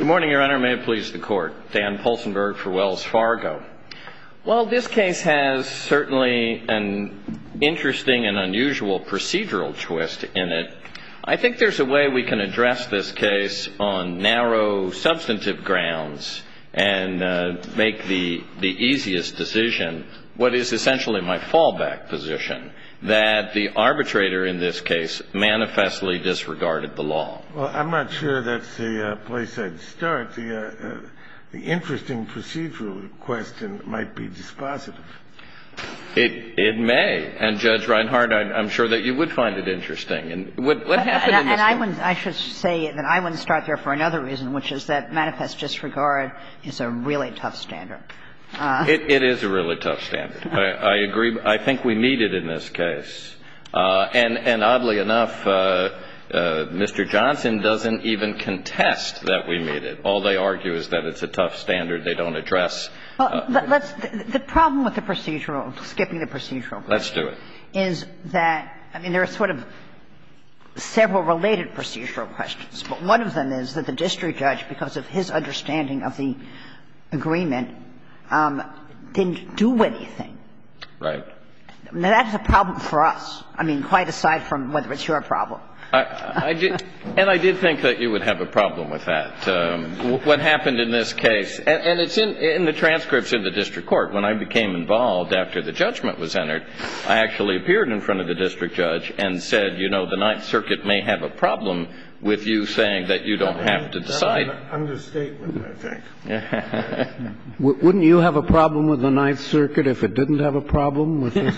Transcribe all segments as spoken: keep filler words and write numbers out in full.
Good morning, Your Honor. May it please the Court. Dan Polsenberg for Wells Fargo. Well, this case has certainly an interesting and unusual procedural twist in it. I think there's a way we can address this case on narrow substantive grounds and uh, make the, the easiest decision, what is essentially my fallback position, that the arbitrator in this case manifestly disregarded the law. Well, I'm not sure that's the uh, place I'd start. The, uh, uh, the interesting procedural question might be dispositive. It it may, and Judge Reinhardt, I, I'm sure that you would find it interesting. And what, what but, happened and, in this and I case? wouldn't. I should say that I wouldn't start there for another reason, which is that manifest disregard is a really tough standard. Uh, it, it is a really tough standard. I, I agree. I think we meet it in this case. Uh, and, and oddly enough, uh, uh, Mister Johnson doesn't even contest that we meet it. All they argue is that it's a tough standard. They don't address. Well, uh, let's. The, the problem with the procedural, skipping the procedural, let's do it. Is that I mean there are sort of several related procedural questions, but one of them is that the district judge, because of his understanding of the agreement, Um, didn't do anything. Right. Now, that's a problem for us. I mean, quite aside from whether it's your problem. I, I did, and I did think that you would have a problem with that. Um, what happened in this case, and, and it's in, in the transcripts in the district court. When I became involved after the judgment was entered, I actually appeared in front of the district judge and said, you know, the Ninth Circuit may have a problem with you saying that you don't have to decide. That was an understatement, I think. Wouldn't you have a problem with the Ninth Circuit if it didn't have a problem with this?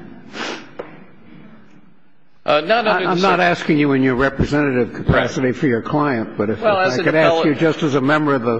Uh, not under I'm the not circuit. asking you in your representative capacity Right. for your client, but if, well, if I could appellate, ask you just as a member of the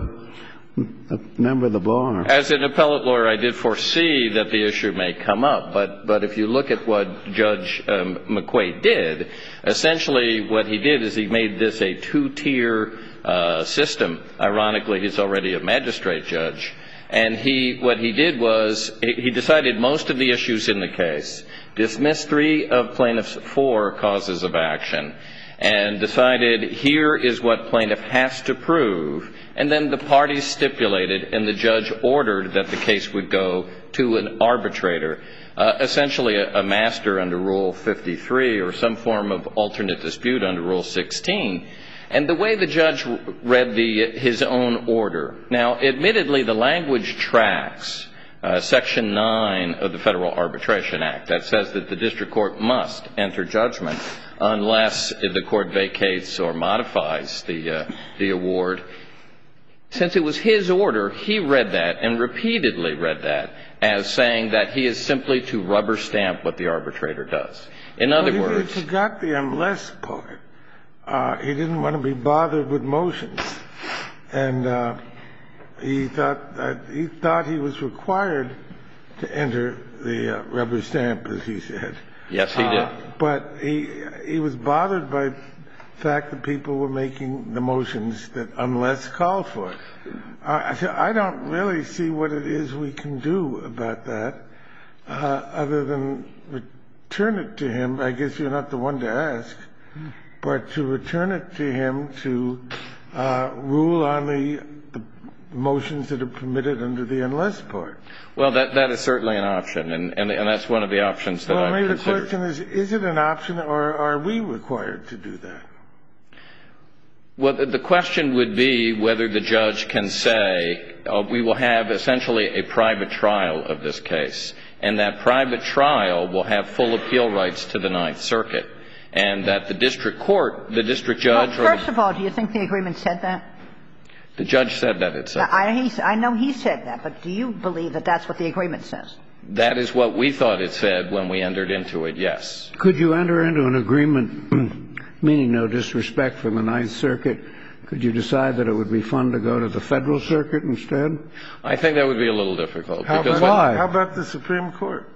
a member of the bar. As an appellate lawyer, I did foresee that the issue may come up, but but if you look at what Judge um, McQuaid did, essentially what he did is he made this a two-tier uh, system. Ironically, he's already a magistrate judge, and he what he did was he decided most of the issues in the case, dismissed three of plaintiff's four causes of action, and decided here is what plaintiff has to prove. And then the parties stipulated, and the judge ordered that the case would go to an arbitrator, uh, essentially a, a master under Rule fifty-three or some form of alternate dispute under Rule sixteen. And the way the judge read the, his own order, now, admittedly, the language tracks uh, Section nine of the Federal Arbitration Act that says that the district court must enter judgment unless the court vacates or modifies the, uh, the award. Since it was his order, he read that and repeatedly read that as saying that he is simply to rubber stamp what the arbitrator does. In other well, words, he forgot the unless part. Uh, he didn't want to be bothered with motions, and uh, he thought that he thought he was required to enter the uh, rubber stamp, as he said. Yes, he did. Uh, but he he was bothered by the fact that people were making the motions that unless called for. Uh, I don't really see what it is we can do about that, uh, other than return it to him. I guess you're not the one to ask, but to return it to him to uh, rule on the, the motions that are permitted under the unless part. Well, that that is certainly an option, and, and, and that's one of the options that well, I've maybe considered. the question is, is it an option, or are we required to do that? Well, the question would be whether the judge can say, uh, we will have essentially a private trial of this case, and that private trial will have full appeal rights to the Ninth Circuit, and that the district court, the district judge... Well, first of all, do you think the agreement said that? The judge said that it said that. I, he, I know he said that, but do you believe that that's what the agreement says? That is what we thought it said when we entered into it, yes. Could you enter into an agreement, meaning no disrespect for the Ninth Circuit, could you decide that it would be fun to go to the Federal Circuit instead? I think that would be a little difficult. How because about, why? How about the Supreme Court?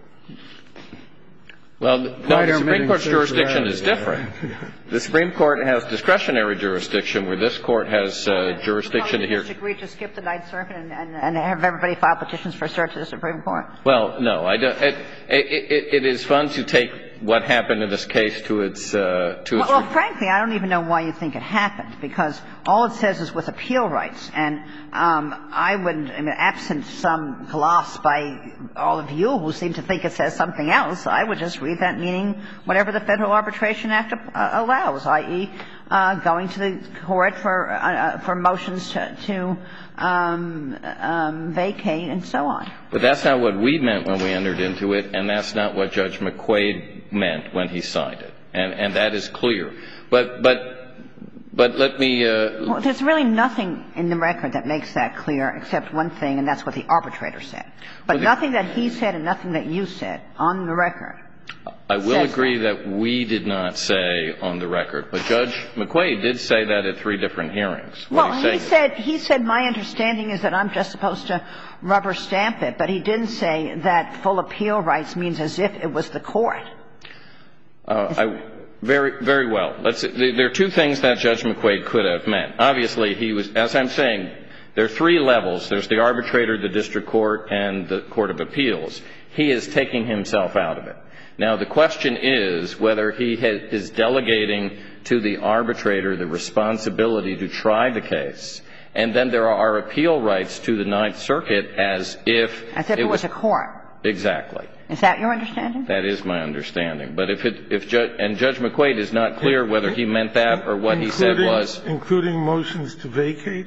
Well, no, the Supreme Court's jurisdiction is different. The Supreme Court has discretionary jurisdiction, where this Court has uh, jurisdiction to hear. Well, you disagree to skip the Ninth Circuit and, and, and have everybody file petitions for cert to the Supreme Court? Well, no, I don't. It, it, it, it is fun to take what happened in this case to its uh, to its. Well, well, frankly, I don't even know why you think it happened, because all it says is with appeal rights, and um, I would, I mean, absent some gloss by all of you who seem to think it says something else, I would just read that meaning whatever the Federal Arbitration Act uh, allows, that is, uh, going to the court for uh, for motions to, to um, um, vacate and so on. But that's not what we meant when we entered into it, and that's not what Judge McQuaid meant when he signed it, and and that is clear. But but. But let me uh, – Well, there's really nothing in the record that makes that clear except one thing, and that's what the arbitrator said. But well, nothing that he said and nothing that you said on the record. I will agree that. that we did not say on the record. But Judge McQuaid did say that at three different hearings. Well, he said, he said, my understanding is that I'm just supposed to rubber stamp it, but he didn't say that full appeal rights means as if it was the court. Uh, I – Very, very well. Let's, there are two things that Judge McQuaid could have meant. Obviously, he was, as I'm saying, there are three levels. There's the arbitrator, the district court, and the court of appeals. He is taking himself out of it. Now, the question is whether he is delegating to the arbitrator the responsibility to try the case, and then there are appeal rights to the Ninth Circuit as if as if it, it was, was a court. Exactly. Is that your understanding? That is my understanding. But if it, if Judge, and Judge McQuaid is not clear whether he meant that or what he said was. Including motions to vacate?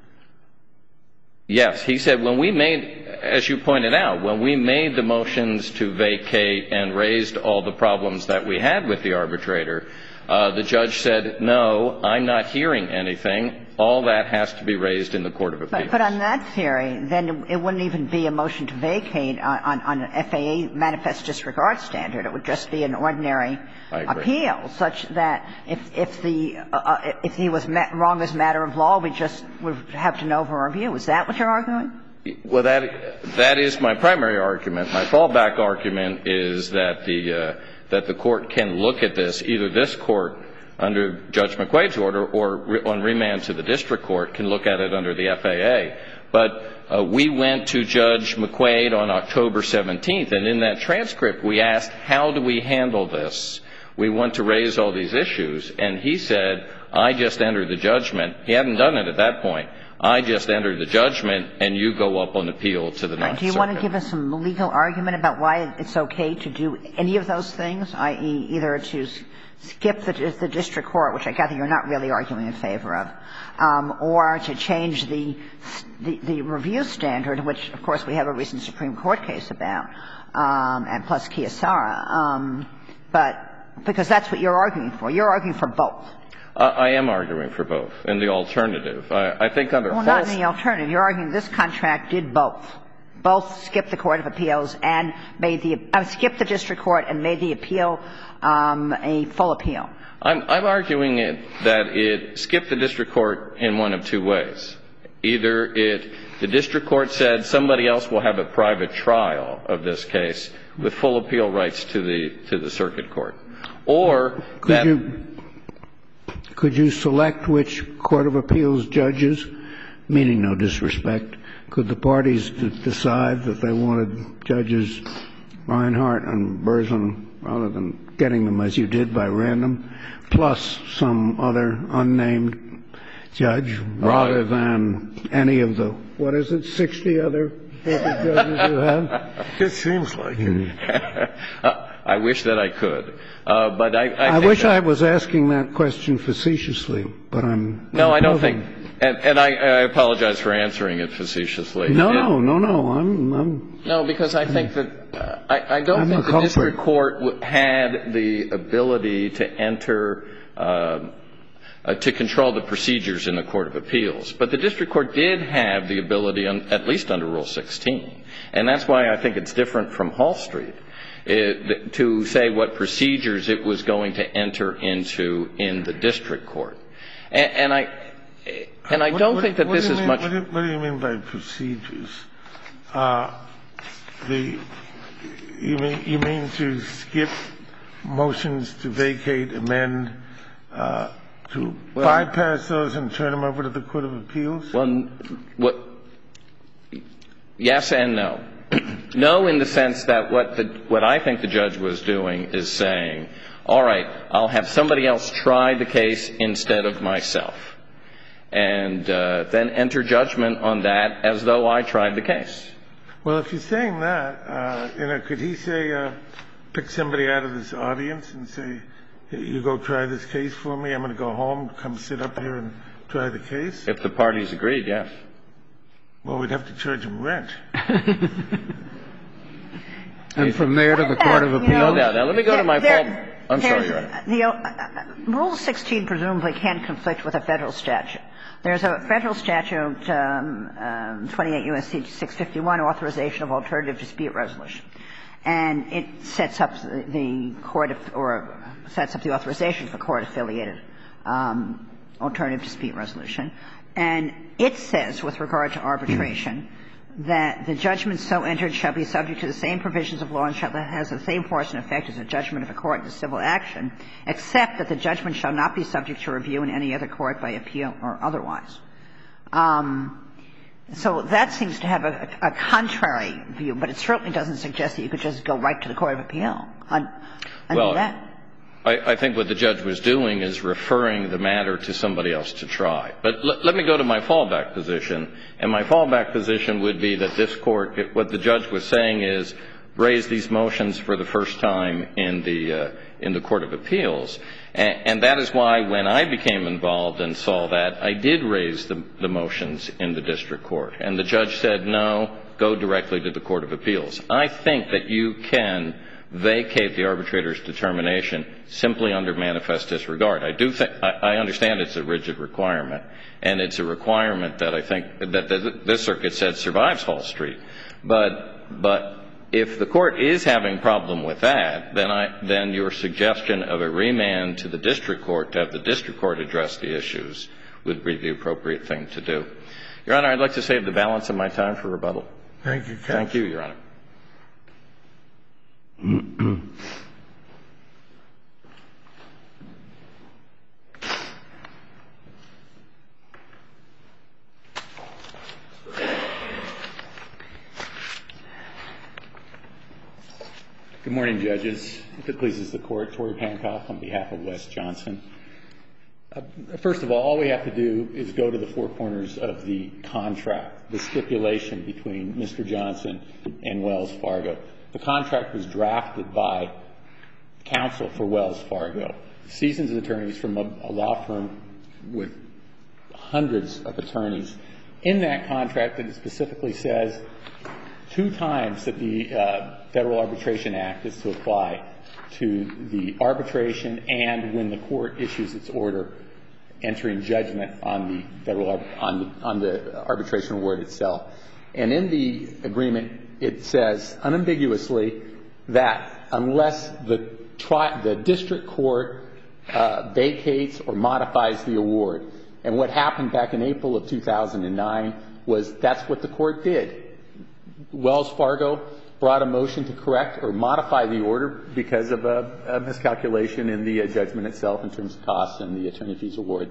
Yes. He said when we made, as you pointed out, when we made the motions to vacate and raised all the problems that we had with the arbitrator, uh, the judge said, no, I'm not hearing anything. All that has to be raised in the court of appeals. But, but on that theory, then it wouldn't even be a motion to vacate on, on, on an F A A manifest disregard standard. It would just be an ordinary appeal, such that if, if, the, uh, if he was met wrong as a matter of law, we just would have to know for review. Is that what you're arguing? Well, that, that is my primary argument. My fallback argument is that the, uh, that the court can look at this, either this court under Judge McQuaid's order or on remand to the district court can look at it under the F A A. But uh, we went to Judge McQuaid on October seventeenth, and in that transcript we asked, how do we handle this? We want to raise all these issues. And he said, I just entered the judgment. He hadn't done it at that point. I just entered the judgment, and you go up on appeal to the Ninth Circuit. Do you want to give us some legal argument about why it's okay to do any of those things, that is either to skip the, the district court, which I gather you're not really arguing in favor of, um, or to change the, the, the review standard, which, of course, we have a recent Supreme Court case about, um, and plus Kiyosara, um, but because that's what you're arguing for. You're arguing for both. Uh, I am arguing for both in the alternative. I, I think under well, false... not in the alternative. You're arguing this contract did both. Both skipped the court of appeals and made the uh, skipped the district court and made the appeal um, a full appeal. I'm, I'm arguing it, that it skipped the district court in one of two ways. Either it, the district court said somebody else will have a private trial of this case with full appeal rights to the to the circuit court, or could that. You, could you select which court of appeals judges, meaning no disrespect? Could the parties d- decide that they wanted judges Reinhart and Berzin, rather than getting them as you did by random, plus some other unnamed judge, rather than any of the, what is it, sixty other judges you have? It seems like it. I wish that I could. Uh, but I, I, I wish that, I was asking that question facetiously, but I'm. No, I'm I don't puzzled. think. And, and I, I apologize for answering it facetiously. No, it, no, no, no. I'm. I'm no, because I think that uh, I, I don't I'm think the culprit. district court w- had the ability to enter. Uh, Uh, to control the procedures in the Court of Appeals. But the district court did have the ability, on, at least under Rule sixteen, and that's why I think it's different from Hall Street, it, to say what procedures it was going to enter into in the district court. And, and I and I what, don't what, think that what this do is mean, much. What do, what do you mean by procedures? Uh, the you mean you mean to skip motions to vacate, amend, uh, to well, bypass those and turn them over to the Court of Appeals? Well, what? Yes and no. No, in the sense that what the what I think the judge was doing is saying, all right, I'll have somebody else try the case instead of myself, and uh, then enter judgment on that as though I tried the case. Well, if you're saying that, uh, you know, could he say, uh, pick somebody out of this audience and say, you go try this case for me, I'm going to go home, come sit up here and try the case? If the parties agreed, yes. Well, we'd have to charge him rent. And from there to the Court of Appeals? No, no, now let me go to my fault. I'm sorry, Your Honor. The, uh, Rule sixteen presumably can conflict with a Federal statute. There's a Federal statute, um, um, twenty-eight U S C six fifty-one, authorization of alternative dispute resolution. And it sets up the, the court of, or sets up the authorization for court-affiliated um, alternative dispute resolution. And it says, with regard to arbitration, that the judgment so entered shall be subject to the same provisions of law and shall have the same force and effect as a judgment of a court in a civil action, except that the judgment shall not be subject to review in any other court by appeal or otherwise. Um, so that seems to have a, a contrary view, but it certainly doesn't suggest that you could just go right to the Court of Appeal and, and well, do that. I, I think what the judge was doing is referring the matter to somebody else to try. But l- let me go to my fallback position. And my fallback position would be that this Court, if what the judge was saying is raise these motions for the first time in the uh, in the Court of Appeals. And, and that is why when I became involved and saw that, I did raise the, the motions in the district court. And the judge said, no, go directly to the Court of Appeals. I think that you can vacate the arbitrator's determination simply under manifest disregard. I do think, I, I understand it's a rigid requirement, and it's a requirement that I think that the, this circuit said survives Hall Street. But, but if the court is having a problem with that, then I, then your suggestion of a remand to the district court to have the district court address the issues would be the appropriate thing to do. Your Honor, I'd like to save the balance of my time for rebuttal. Thank you, counsel. Thank you, Your Honor. Good morning, judges. If it pleases the Court, Torrey Pankoff on behalf of Wes Johnson. Uh, first of all, all we have to do is go to the four corners of the contract, the stipulation between Mister Johnson and Wells Fargo. The contract was drafted by counsel for Wells Fargo, seasoned attorneys from a, a law firm with hundreds of attorneys. In that contract, it specifically says two times that the uh, Federal Arbitration Act is to apply to the arbitration and when the court issues its order entering judgment on the federal on the, on the arbitration award itself. And in the agreement, it says unambiguously that unless the tri- the district court uh, vacates or modifies the award, and what happened back in April of two thousand nine was that's what the court did. Wells Fargo brought a motion to correct or modify the order because of a, a miscalculation in the uh, judgment itself in terms of costs and the attorney fees award.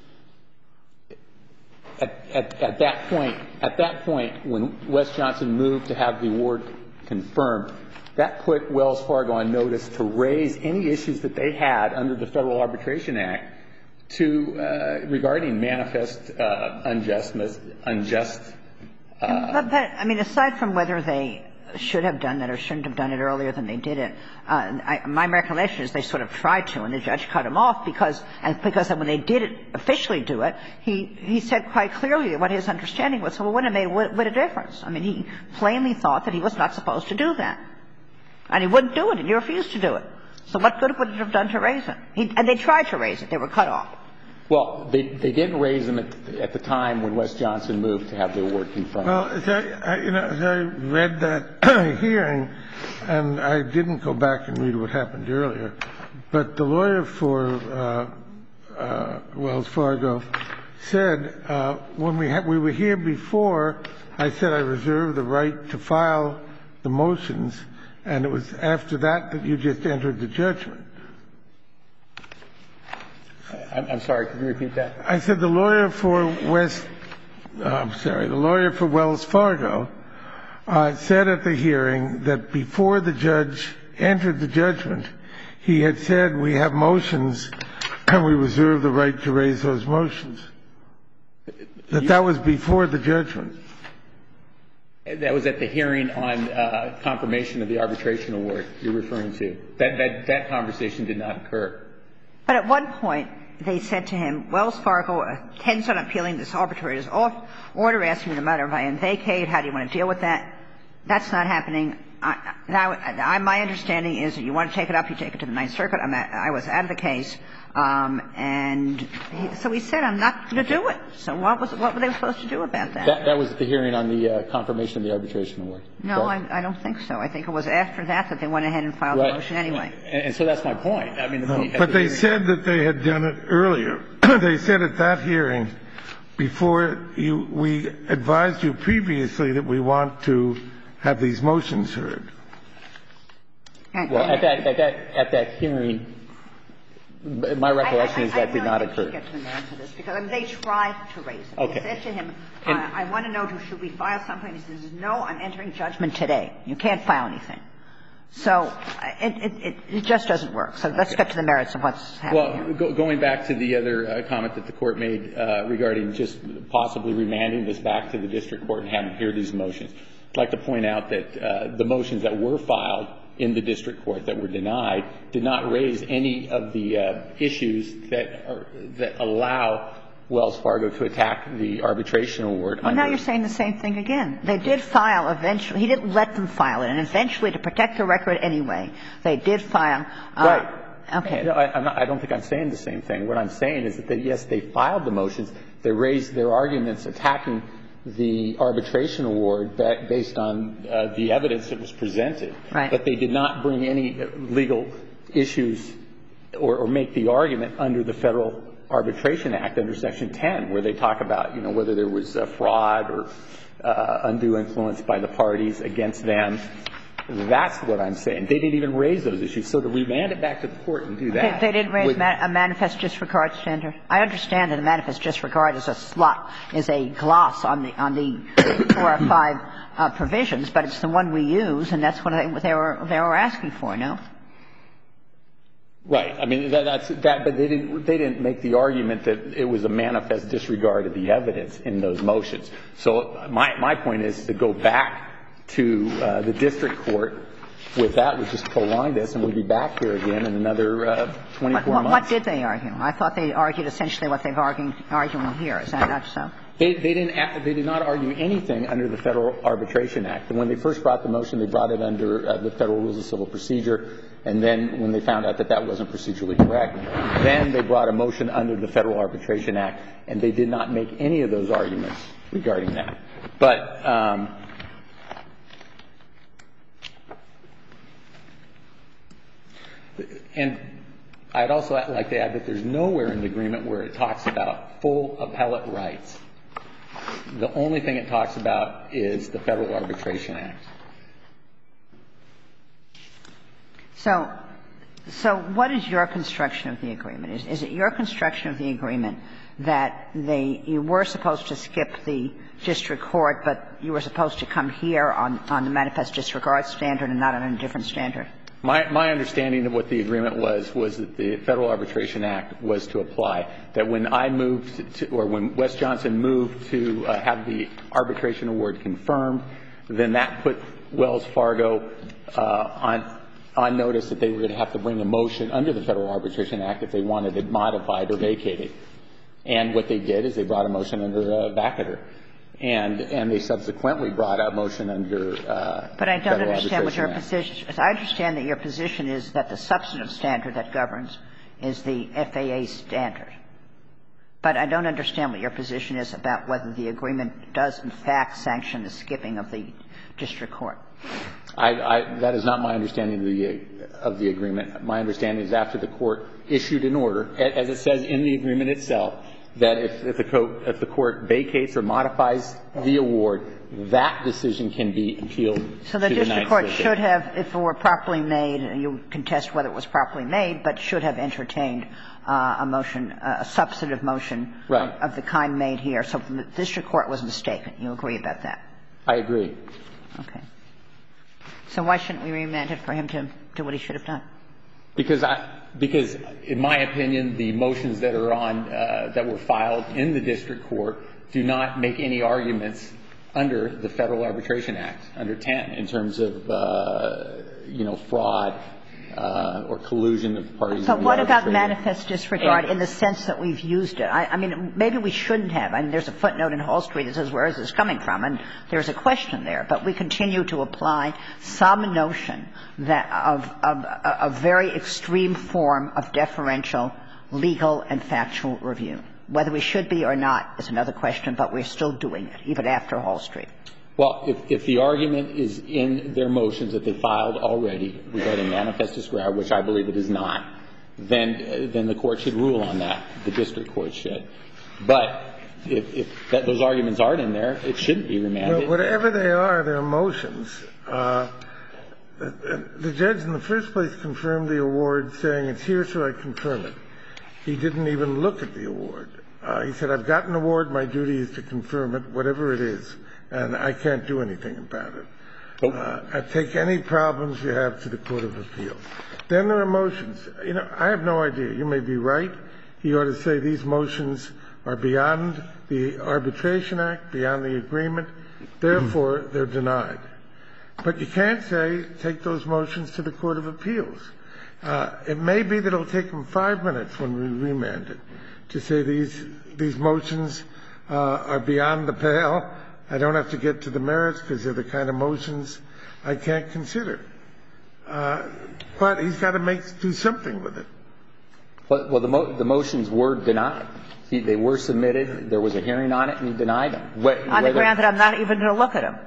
At, at, at that point, at that point, when Wes Johnson moved to have the award confirmed, that put Wells Fargo on notice to raise any issues that they had under the Federal Arbitration Act to uh, regarding manifest uh, unjustness, unjust. Uh, but, but I mean, aside from whether they should have done that or shouldn't have done it earlier than they did it, uh, I, my recollection is they sort of tried to, and the judge cut him off because, and because when they did it, officially do it, he, he said quite clearly what his understanding was. So it wouldn't have made what, what a difference. I mean, he plainly thought that he was not supposed to do that. And he wouldn't do it, and he refused to do it. So what good would it have done to raise it? He, and they tried to raise it. They were cut off. Well, they, they didn't raise them at, at the time when Wes Johnson moved to have the award confirmed. Well, as I, I, you know, as I read that hearing, and I didn't go back and read what happened earlier, but the lawyer for uh, uh, Wells Fargo said, uh, when we, ha- we were here before, I said I reserve the right to file the motions, and it was after that that you just entered the judgment. I'm, I'm sorry, could you repeat that? I said the lawyer for West, uh, I'm sorry, the lawyer for Wells Fargo uh, said at the hearing that before the judge entered the judgment, he had said, we have motions and we reserve the right to raise those motions. That that was before the judgment. That was at the hearing on uh, confirmation of the arbitration award you're referring to. That, that, that conversation did not occur. But at one point, they said to him, Wells Fargo intends on appealing this arbitrator's order, asking the matter of I N vacate. How do you want to deal with that? That's not happening. I, now, I, my understanding is that you want to take it up, you take it to the Ninth Circuit. I'm at, I was out of the case. Um, and he, so he said, I'm not going to do it. So what was what were they supposed to do about that? That, that was at the hearing on the uh, confirmation of the arbitration award. No, I, I don't think so. I think it was after that that they went ahead and filed right. the motion anyway. And, and so that's my point. I mean, No, the, but the they hearing, said that they had done it earlier. They said at that hearing, before you, we advised you previously that we want to have these motions heard. Well, at that, at that, at that hearing, my recollection I, I, is that I did not occur. I get to the merits of this because I mean, they tried to raise it. Okay. They said to him, uh, And, I want to know, should we file something? He says, no, I'm entering judgment today. You can't file anything. So it, it, it, it just doesn't work. So let's get to the merits of what's happening. Well, go, going back to the other uh, comment that the Court made uh, regarding just possibly remanding this back to the district court and having hear these motions, I'd like to point out that uh, the motions that were filed in the district court that were denied did not raise any of the uh, issues that are, that allow Wells Fargo to attack the arbitration award. Well, now you're saying the same thing again. They did file eventually. He didn't let them file it. And eventually, to protect the record anyway, they did file. Uh, Right. Okay. No, I, I'm not, I don't think I'm saying the same thing. What I'm saying is that, they, yes, they filed the motions. They raised their arguments attacking the arbitration award based on uh, the evidence that was presented. Right. But they did not bring any legal issues or, or make the argument under the Federal Arbitration Act under Section ten, where they talk about, you know, whether there was uh, fraud or uh, undue influence by the parties against them. That's what I'm saying. They didn't even raise those issues. So to remand it back to the court and do that. They, they didn't raise ma- a manifest disregard standard. I understand that a manifest disregard is a slot, is a gloss on the on the four or five uh, provisions, but it's the one we use, and that's what they, they were they were asking for. No. Right. I mean, that, that's that, but they didn't they didn't make the argument that it was a manifest disregard of the evidence in those motions. So my my point is to go back to uh, the district court with that would just prolong this, and we'd be back here again in another uh, twenty-four what, months. What did they argue? I thought they argued essentially what they've argued arguing here. Is that not so? They, they didn't. They did not argue anything under the Federal Arbitration Act. And when they first brought the motion, they brought it under uh, the Federal Rules of Civil Procedure. And then when they found out that that wasn't procedurally correct, then they brought a motion under the Federal Arbitration Act, and they did not make any of those arguments regarding that. But um, and I'd also like to add that there's nowhere in the agreement where it talks about full appellate rights. The only thing it talks about is the Federal Arbitration Act. So, so what is your construction of the agreement? Is, is it your construction of the agreement that they you were supposed to skip the district court, but you were supposed to come here on, on the manifest disregard standard and not on a different standard? My, my understanding of what the agreement was, was that the Federal Arbitration Act was to apply. That when I moved to, or when Wes Johnson moved to uh, have the arbitration award confirmed, then that put Wells Fargo uh, on, on notice that they were going to have to bring a motion under the Federal Arbitration Act if they wanted it modified or vacated. And what they did is they brought a motion under uh, vacatur. And, and they subsequently brought a motion under uh, But I don't Federal understand what your Arbitration Act. position is. I understand that your position is that the substantive standard that governs is the F A A standard. But I don't understand what your position is about whether the agreement does, in fact, sanction the skipping of the district court. I, I, that is not my understanding of the, of the agreement. My understanding is after the court issued an order, as it says in the agreement itself, that if, if, the court, if the court vacates or modifies the award, that decision can be appealed to the Ninth Circuit. So the district court should have, if it were properly made, and you contest whether it was properly made, but should have entertained uh, a motion, uh, a substantive motion right. of, of the kind made here. So the district court was mistaken. You agree about that? I agree. Okay. So why shouldn't we remand it for him to do what he should have done? Because I, because in my opinion, the motions that are on, uh, that were filed in the district court do not make any arguments under the Federal Arbitration Act, under ten, in terms of, uh, you know, fraud uh, or collusion of parties. But what about manifest disregard in the sense that we've used it? I, I mean, maybe we shouldn't have. I mean, there's a footnote in Hall Street that says, where is this coming from? And there's a question there. But we continue to apply some notion that of, of a very extreme form of deferential legal and factual review. Whether we should be or not is another question, but we're still doing it, even after Hall Street. Well, if, if the argument is in their motions that they filed already regarding manifest disregard, which I believe it is not, then then the court should rule on that. The district court should. But if, if that, those arguments aren't in there, it shouldn't be remanded. Well, whatever they are, they're motions. Uh, the, the judge in the first place confirmed the award, saying it's here, so I confirm it. He didn't even look at the award. Uh, he said, I've got an award. My duty is to confirm it, whatever it is. And I can't do anything about it. Uh, I take any problems you have to the Court of Appeal. Then there are motions. You know, I have no idea. You may be right. He ought to say these motions are beyond the Arbitration Act, beyond the agreement. Therefore, they're denied. But you can't say take those motions to the Court of Appeals. Uh, it may be that it'll take them five minutes when we remand it to say these these motions uh, are beyond the pale. I don't have to get to the merits because they're the kind of motions I can't consider. Uh, but he's got to make do something with it. Well, well the, mo- the motions were denied. He, they were submitted. There was a hearing on it, and he denied them. Wh- on the ground that I'm not even going to look at them.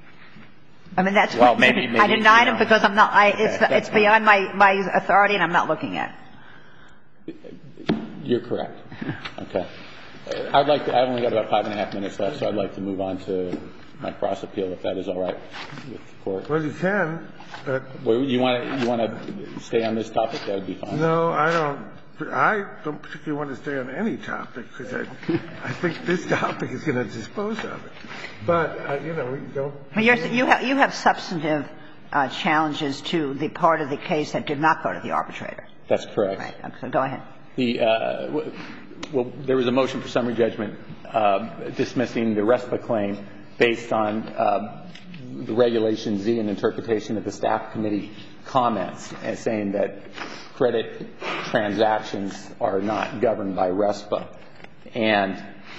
I mean, that's well, maybe, maybe, I denied you know. them because I'm not. I, it's Okay, it's beyond my my authority, and I'm not looking at it. You're correct. Okay. I'd like to, I've only got about five and a half minutes left, so I'd like to move on to my cross appeal, if that is all right with the court. Well, you can, but well, you want to you want to stay on this topic? That would be fine. No, I don't. I don't particularly want to stay on any topic because I, I think this topic is going to dispose of it. But uh, you know, we don't. Well, you're, you have you have substantive uh, challenges to the part of the case that did not go to the arbitrator. That's correct. Right. So go ahead. The uh, w- well, there was a motion for summary judgment uh, dismissing the RESPA claim based on uh, the Regulation Z and interpretation of the staff committee comments, and saying that credit transactions are not governed by RESPA. And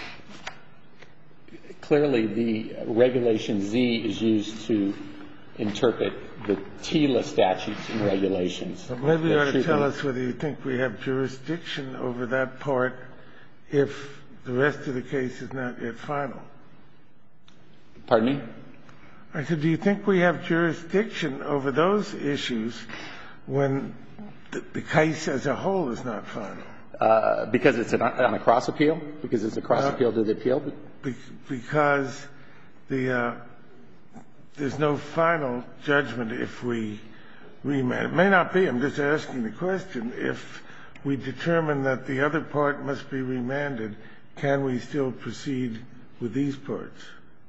clearly the Regulation Z is used to interpret the TILA statutes and regulations. But maybe you ought to tell us whether you think we have jurisdiction over that part if the rest of the case is not yet final. Pardon me? I said, do you think we have jurisdiction over those issues when the, the case as a whole is not final? Uh, because it's an, on a cross appeal? Because it's a cross uh, appeal to the appeal? Be, because the uh, there's no final judgment if we remand. It may not be. I'm just asking the question. If we determine that the other part must be remanded, can we still proceed with these parts?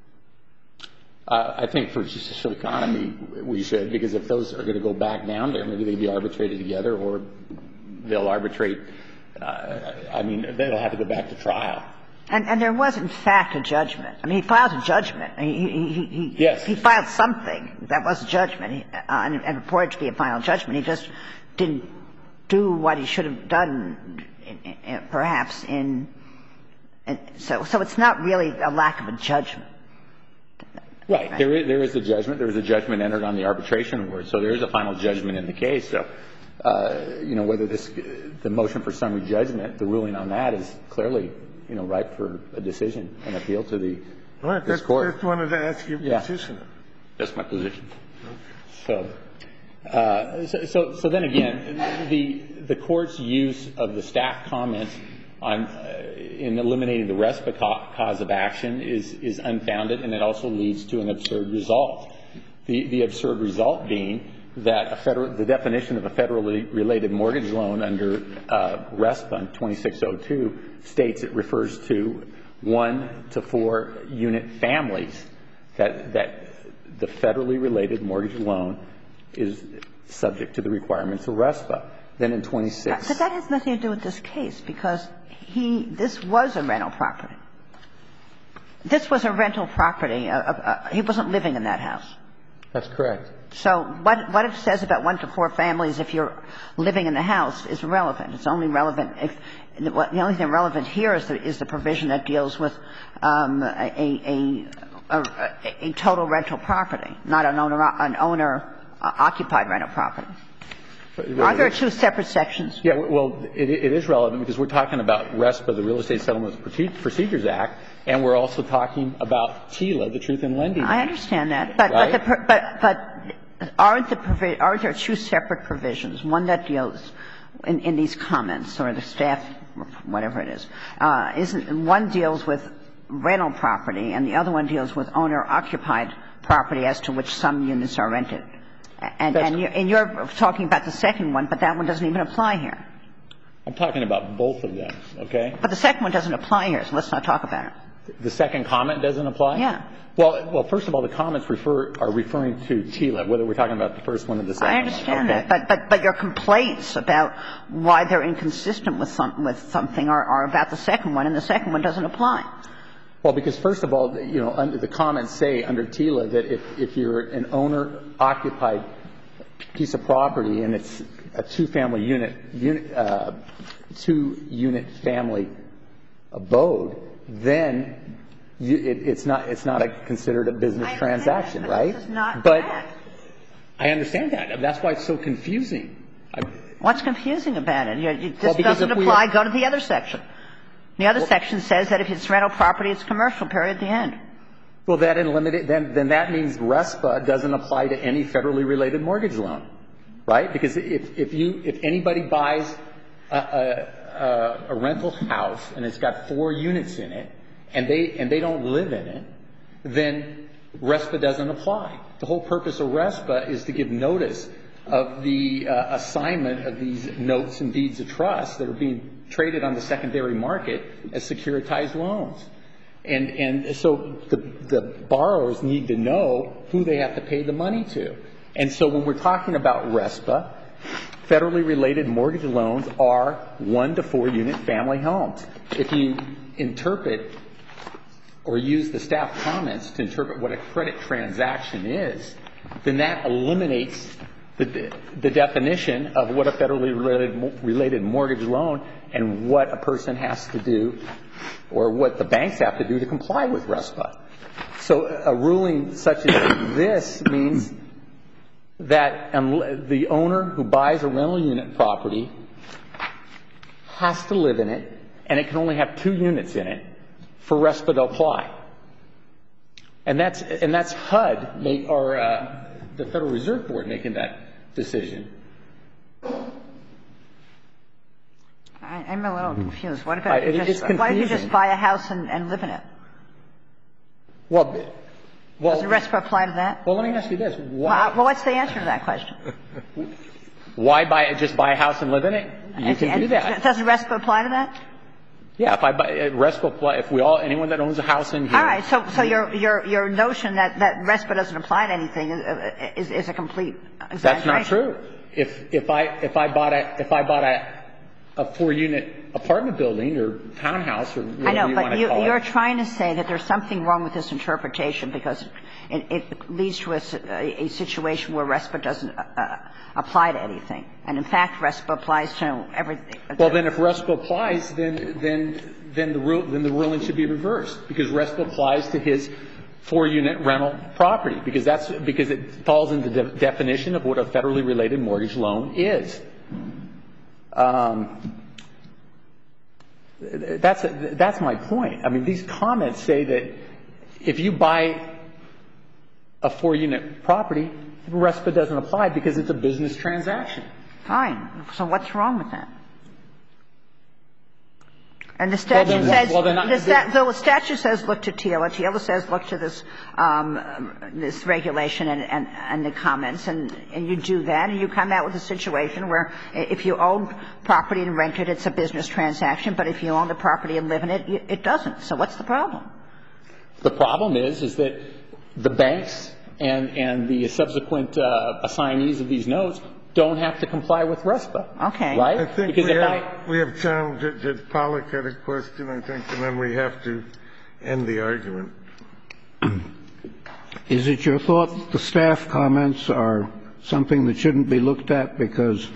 Uh, I think for judicial economy we should, because if those are going to go back down there, maybe they'll be arbitrated together, or they'll arbitrate. Uh, I mean, they'll have to go back to trial. And, and there was, in fact, a judgment. I mean, he filed a judgment. He, he, he, he, yes. he filed something that was a judgment he, uh, and, and reported to be a final judgment. He just didn't do what he should have done, in, in, perhaps, in, in so, so it's not really a lack of a judgment. Right. right. There is, there is a judgment. There was a judgment entered on the arbitration award. So there is a final judgment in the case. So, uh, you know, whether this, the motion for summary judgment, the ruling on that is clearly, you know, ripe for a decision and appeal to the All right, this that's, court. I just wanted to ask your yeah. position. That's my position. So, uh, so, so, so then again, the the court's use of the staff comments on uh, in eliminating the RESPA cause of action is is unfounded, and it also leads to an absurd result. The the absurd result being that a federal, the definition of a federally related mortgage loan under uh, RESPA twenty-six oh two states it refers to one to four unit families that that the federally related mortgage loan is subject to the requirements of RESPA. Then in twenty-six. But that has nothing to do with this case, because he – this was a rental property. This was a rental property. Uh, uh, he wasn't living in that house. That's correct. So what, what it says about one to four families if you're living in the house is irrelevant. It's only relevant if – the only thing relevant here is the, is the provision that deals with um, a, a, a, a total rental property, not an owner, an owner-occupied rental property. Are there two separate sections? Yeah, well, it, it is relevant because we're talking about RESPA, the Real Estate Settlement Procedures Act, and we're also talking about TILA, the Truth in Lending Act. I understand that. But, right? but, the, but, but aren't, the provi- aren't there two separate provisions, one that deals in, in these comments or the staff, whatever it is, uh, isn't, one deals with rental property and the other one deals with owner-occupied property as to which some units are rented. And, and, you're, and you're talking about the second one, but that one doesn't even apply here. I'm talking about both of them, okay? But the second one doesn't apply here, so let's not talk about it. The second comment doesn't apply? Yeah. Well, well, first of all, the comments refer are referring to TILA, whether we're talking about the first one or the second one. I understand okay. that, but but but your complaints about why they're inconsistent with some with something are, are about the second one, and the second one doesn't apply. Well, because first of all, you know, under the comments say under TILA that if if you're an owner-occupied piece of property and it's a two-family unit, unit uh, two-unit family abode, then you, it, it's not it's not a, considered a business I transaction, that, but right? This is not but that. I understand that. That's why it's so confusing. I, What's confusing about it? You, this well, doesn't if we apply. are, Go to the other section. The other well, section says that if it's rental property, it's commercial. Period. At the end. Well, that unlimited then then that means RESPA doesn't apply to any federally related mortgage loan, right? Because if if you if anybody buys a, a, a rental house and it's got four units in it and they and they don't live in it, then RESPA doesn't apply. The whole purpose of RESPA is to give notice of the uh, assignment of these notes and deeds of trust that are being traded on the secondary market as securitized loans. And and so the, the borrowers need to know who they have to pay the money to. And so when we're talking about RESPA, federally related mortgage loans are one to four unit family homes. If you interpret or use the staff comments to interpret what a credit transaction is, then that eliminates the, the definition of what a federally related, related mortgage loan and what a person has to do or what the banks have to do to comply with RESPA. So a ruling such as this means that the owner who buys a rental unit property has to live in it, and it can only have two units in it for RESPA to apply. And that's and that's H U D make, or uh, the Federal Reserve Board making that decision. I, I'm a little confused. What about uh, you just, why don't you just buy a house and, and live in it? Well, well, does the RESPA apply to that? Well, let me ask you this: Why? Well, what's the answer to that question? Why buy just buy a house and live in it? You can and do that. Doesn't RESPA apply to that? Yeah, if I buy RESPA apply, if we all anyone that owns a house in here. All right, so so your your your notion that that RESPA doesn't apply to anything is is a complete exaggeration. That's not true. If if I if I bought a if I bought a a four unit apartment building or townhouse or whatever I know, you but want to you, call you're it. trying to say that there's something wrong with this interpretation because it, it leads to a, a situation where RESPA doesn't uh, apply to anything, and in fact, RESPA applies to everything. Well, then, if RESPA applies, then then then the rule then the ruling should be reversed because RESPA applies to his four-unit rental property because that's because it falls into the de- definition of what a federally related mortgage loan is. Um, that's that's my point. I mean, these comments say that if you buy a four-unit property, RESPA doesn't apply because it's a business transaction. Fine. So what's wrong with that? And the statute well, then, says well, then I, the, sta- the statute says look to TILA. TILA says look to this um, this regulation and, and, and the comments, and, and you do that, and you come out with a situation where if you own property and rent it, it's a business transaction, but if you own the property and live in it, it doesn't. So what's the problem? The problem is, is that the banks and, and the subsequent uh, assignees of these notes don't have to comply with RESPA. Okay. Right? I think because we if have, I, we have time. Judge Pollack had a question, I think, and then we have to end the argument. Is it your thought that the staff comments are something that shouldn't be looked at because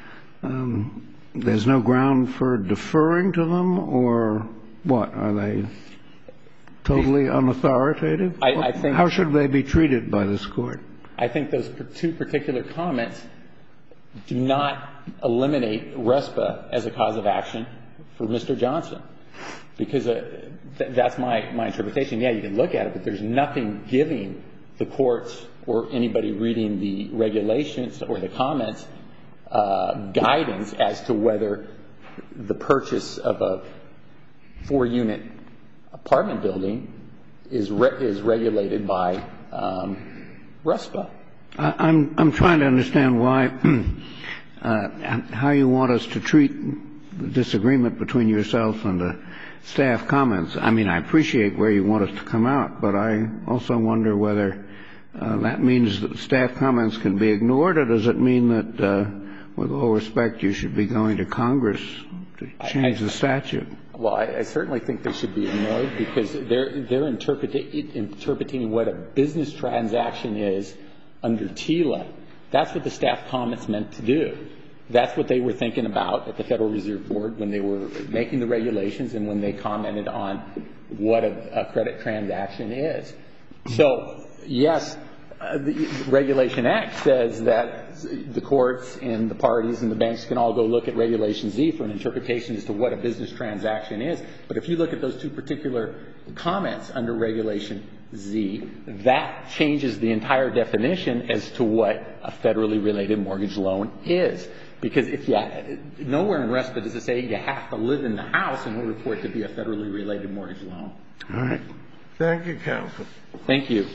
um, there's no ground for deferring to them, or what? Are they totally unauthoritative? I, I think, How should they be treated by this Court? I think those two particular comments do not eliminate RESPA as a cause of action for Mister Johnson, because uh, th- that's my, my interpretation. Yeah, you can look at it, but there's nothing giving the courts or anybody reading the regulations or the comments uh, guidance as to whether the purchase of a four-unit apartment building is re- is regulated by um, RESPA. I, I'm I'm trying to understand why uh, how you want us to treat the disagreement between yourself and the staff comments. I mean, I appreciate where you want us to come out, but I also wonder whether uh, that means that staff comments can be ignored, or does it mean that, uh, with all respect, you should be going to Congress to change I, I, the statute? Well, I, I certainly think they should be ignored, because they're they're interpreting interpreting what a business transaction is under TILA. That's what the staff comments meant to do. That's what they were thinking about at the Federal Reserve Board when they were making the regulations and when they commented on what a, a credit transaction is. So, yes, uh, the Regulation Act says that the courts and the parties and the banks can all go look at Regulation Z for an interpretation as to what a business transaction is. But if you look at those two particular comments under Regulation Z, that changes the entire definition as to what a federally related mortgage loan is. Because if you, nowhere in RESPA does it say you have to live in the house in order for it to be a federally related mortgage loan. All right. Thank you, counsel. Thank you.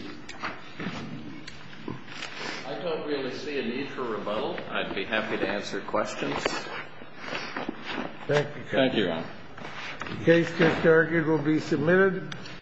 I don't really see a need for rebuttal. I'd be happy to answer questions. Thank you, counsel. Thank you, Your Honor. The case just argued will be submitted.